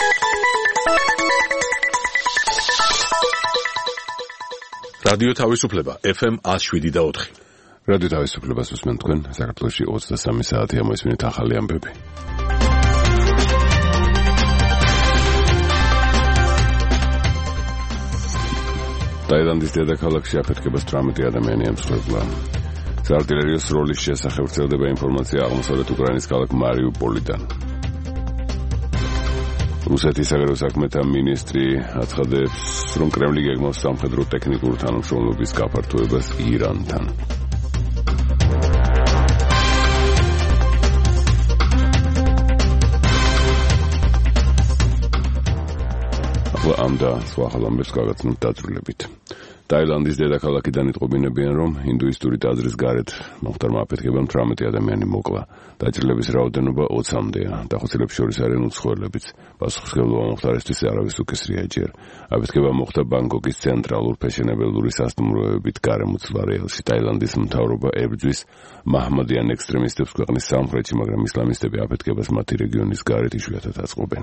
რადიო თავისუფლება FM 107.4. რადიო თავისუფლებას უსმენთ თქვენ საქართველოში 23 საათია მოისმინეთ ახალი ამბები. ტაილანდის დედაქალაქში აფეთქებას 18 ადამიანი ემსხვერპლა. საარტილერიო სროლის შესახებ ვრცელდება ინფორმაცია აღმოსავლეთ უკრაინის ქალაქ მარიუპოლიდან. რუსეთის საგარეო საქმეთა მინისტრი აცხადებს, რომ კრემლი გეგმავს სამხედრო ტექნიკური თანამშრომლობის გაფართოებას ირანთან. ამ და სხვა ხალხებს გაგაცნობთ დაწვრილებით. ტაილანდის დედაქალაქიდან იტყობინებიან, რომ ინდუისტური ტაძრის გარეთ მომხდარმა აფეთქებამ 18 ადამიანი მოკლა. დაჭრილების რაოდენობა 20-მდეა. დახოცილებს შორის არიან უცხოელებიც. პასუხისმგებლობა მომხდარისთვის არავის უკისრია ჯერ. აფეთქება მოხდა ბანგკოკის ცენტრალურ ფეშენებელური სასტუმროებით გარემოცვალ რეალში. ტაილანდის მთავრობა ებრძვის მაჰმადიან ექსტრემისტებს ქვეყნის სამხრეთში, მაგრამ ისლამისტები აფეთქებას მათი რეგიონის გარეთ იშვიათად აწყობენ.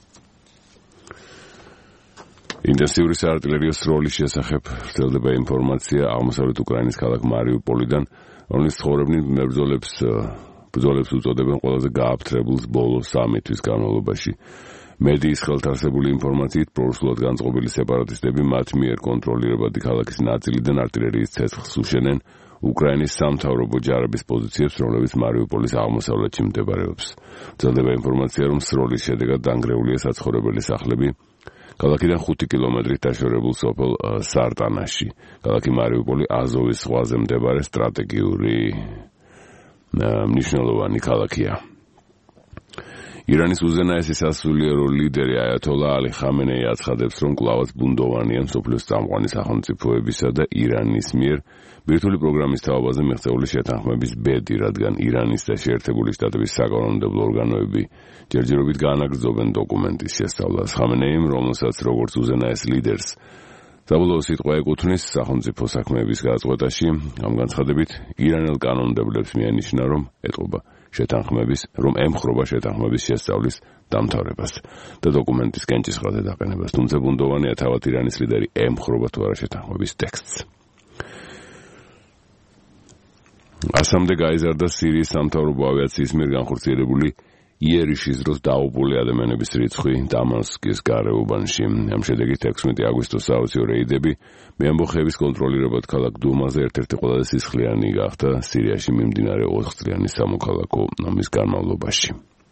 ინტენსიური საარტილერიო სროლის შესახებ ვრცელდება ინფორმაცია აღმოსავლეთ უკრაინის ქალაქ მარიუპოლიდან, რომლის ცხოვრებნი ბრძოლებს უწოდებენ ყველაზე გააფთრებულს ბოლო 3 თვის განმავლობაში. მედიის ხელთ არსებული ინფორმაციით პრორუსულად განწყობილი სეპარატისტები მათ მიერ კონტროლირებადი ქალაქის ნაწილიდან артиллерიის ცეცხლს უშენენ უკრაინის სამთავრობო ჯარების პოზიციებს, რომლებიც მარიუპოლის აღმოსავლეთში მდებარეობს. ვრცელდება ინფორმაცია, რომ სროლის შედეგად დანგრეულია საცხოვრებელი სახლები ქალაქიდან 5 კილომეტრით დაშორებულ სოფელ სარტანაში. ქალაქი მარიუპოლი აზოვის ზღვაზე მდებარე სტრატეგიული მნიშვნელოვანი ქალაქია. ირანის უზენაესი სასულიერო ლიდერი აიათოლა ალი ხამენეი აცხადებს, რომ კვლავაც ბუნდოვანია მსოფლიოს წამყვანი სახელმწიფოებისა და ირანის მიერ ბირთვული პროგრამის თაობაზე მიღწეული შეთანხმების ბედი, რადგან ირანის და შეერთებული შტატების საკანონმდებლო ორგანოები ჯერჯერობით გაანაგრძობენ დოკუმენტის შესწავლას. ხამენეიმ, რომელსაც როგორც უზენაეს ლიდერს საბოლოო სიტყვა ეკუთვნის სახელმწიფო საქმეების გადაწყვეტაში, ამ განცხადებით ირანელ კანონმდებლებს მიანიშნა, რომ ემხრობა შეთანხმების შესწავლის დამთავრებას და დოკუმენტის კენჭისყრაზე დაყენებას. თუმცა ბუნდოვანია თავად ირანის ლიდერი ემხრობა თუ არა შეთანხმების ტექსტს. ასამდე გაიზარდა სირიის სამთავრობო ავიაციის მიერ განხორციელებული იერიშის დროს დაუბრუნებული ადამიანების რიცხვი დამასკის გარეუბანში. ამ შედეგით 16 აგვისტოს საოციო რეიდები მეამბოხეების კონტროლირებად ქალაქ დუმაზე ერთ-ერთი ყველაზე სისხლიანი გახდა სირიაში მიმდინარე 4 წლიანი სამოქალაქო ომის განმავლობაში.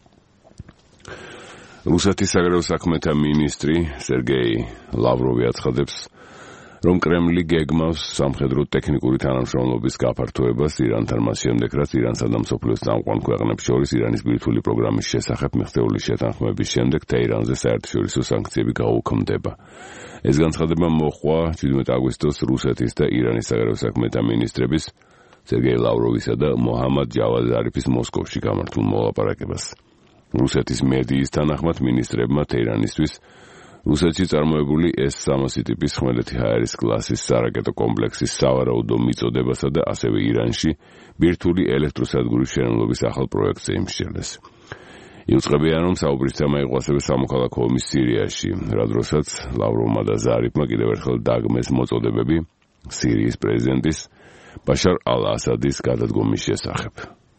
რუსეთის საგარეო საქმეთა მინისტრი სერგეი ლავროვი აცხადებს, რომ კრემლი გეგმავს სამხედრო ტექნიკური თანამშრომლობის გაფართოებას ირანთან, მას შემდეგ, რაც ირანსა და მსოფლიოს წამყვან ქვეყნებს შორის ირანის ბირთვული პროგრამის შესახებ მიღწეული შეთანხმების შემდეგ თეირანზე საერთაშორისო სანქციები გაუქმდება. ეს განცხადება მოჰყვა 17 აგვისტოს რუსეთის და ირანის საგარეო საქმეთა მინისტრების სერგეი ლავროვისა და მოჰამად ჯავად ზარიფის მოსკოვში გამართულ მოლაპარაკებას. რუსეთის მედიის თანახმად მინისტრებმა თეირანისთვის რუსეთში წარმოებული S-300 ტიპის ხმელეთი ჰაერის კლასის სარაკეტო კომპლექსის სავარაუდო მიწოდებასა და ასევე ირანში ბირთვული ელექტროსადგურის შენელობის ახალ პროექტზე იმსჯელეს. იუწყებიან, რომ საუბრის თემა იყო ასევე სამოქალაქო ომის სირიაში, რა დროსაც ლავროვმა და ზარიფმა კიდევ ერთხელ დაგმეს მოწოდებები სირიის პრეზიდენტის ბაშარ ალ-ასადის გადადგომის შესახებ.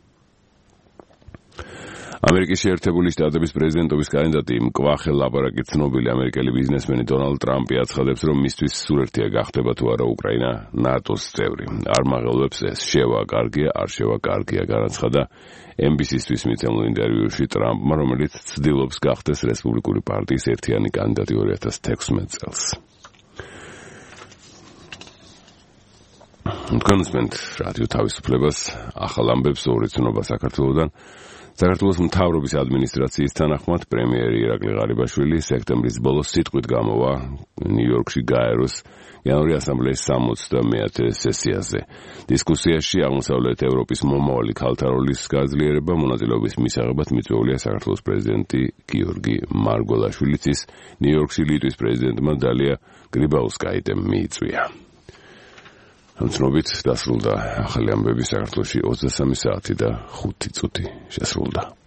ამერიკის შეერთებული შტატების პრეზიდენტობის კანდიდატი მკვახე ლაპარაკით ცნობილი ამერიკელი ბიზნესმენი დონალდ ტრამპი აცხადებს, რომ მისთვის სურათია გახდება თუ არა უკრაინა ნატოს წევრი. არ მაღელვებს ეს შევა კარგია, არ შევა კარგია, განაცხადა NBC-ისთვის მიცემულ ინტერვიუში ტრამპმა, რომელიც ცდილობს გახდეს რესპუბლიკური პარტიის ერთიანი კანდიდატი 2016 წელს. თქვენ უსმენთ რადიო თავისუფლებას, ახალ ამბებს ორი ცნობა საქართველოდან. საქართველოს მთავრობის ადმინისტრაციის თანახმად პრემიერი ირაკლი ღარიბაშვილი სექტემბრის ბოლოს სიტყვით გამოვა ნიუ-იორკში გაეროს იანვრის ასამბლეის 60-მე სესიაზე. დისკუსიაში აღმოსავლეთ ევროპის მომავალი ქალთა როლის გაძლიერება მონაწილეობის მისაღებად მიწვეულია საქართველოს პრეზიდენტი გიორგი მარგველაშვილიც ის ნიუ-იორკში ლიტვის პრეზიდენტმა დალია გრიბაუსკაიტემ მიიწვია. ამცნობით დასრულდა ახალი ამბები საქართველოში 23 საათი და 5 წუთი შესრულდა.